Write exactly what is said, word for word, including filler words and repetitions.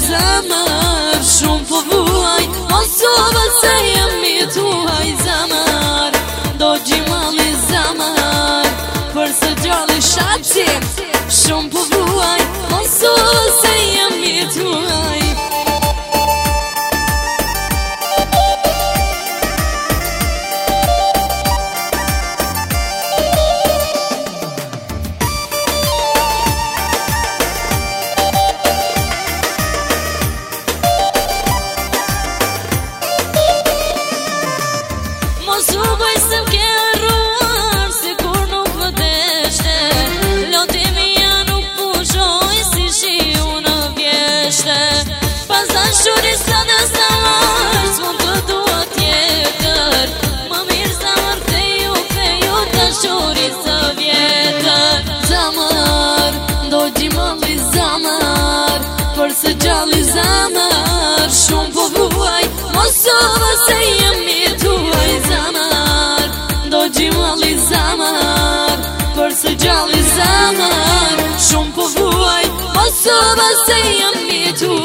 zamër, shumë po vuaj, Kosova se jemi tuaj zamër, do gjimali zamër, për së gjalli shaqim, shumë po vuaj, Kosova se jemi tuaj. Mos u bëj se m'ke arruar, si kur nuk më deshte, lotimi ja nuk pushoj, si shiu në vjeshte, pas dashuri sa në zamër, s'mon të dua tjetër, më mirë zamër te ju, te ju dashuri së vjetër. Zamër, do gjimali zamër, për së gjalli zamër, shumë po vuaj, Kosova se jemi tuaj zamër, do gjimali zamër, për së gjalli zamër, shumë po vuaj, Kosova se jemi tuaj.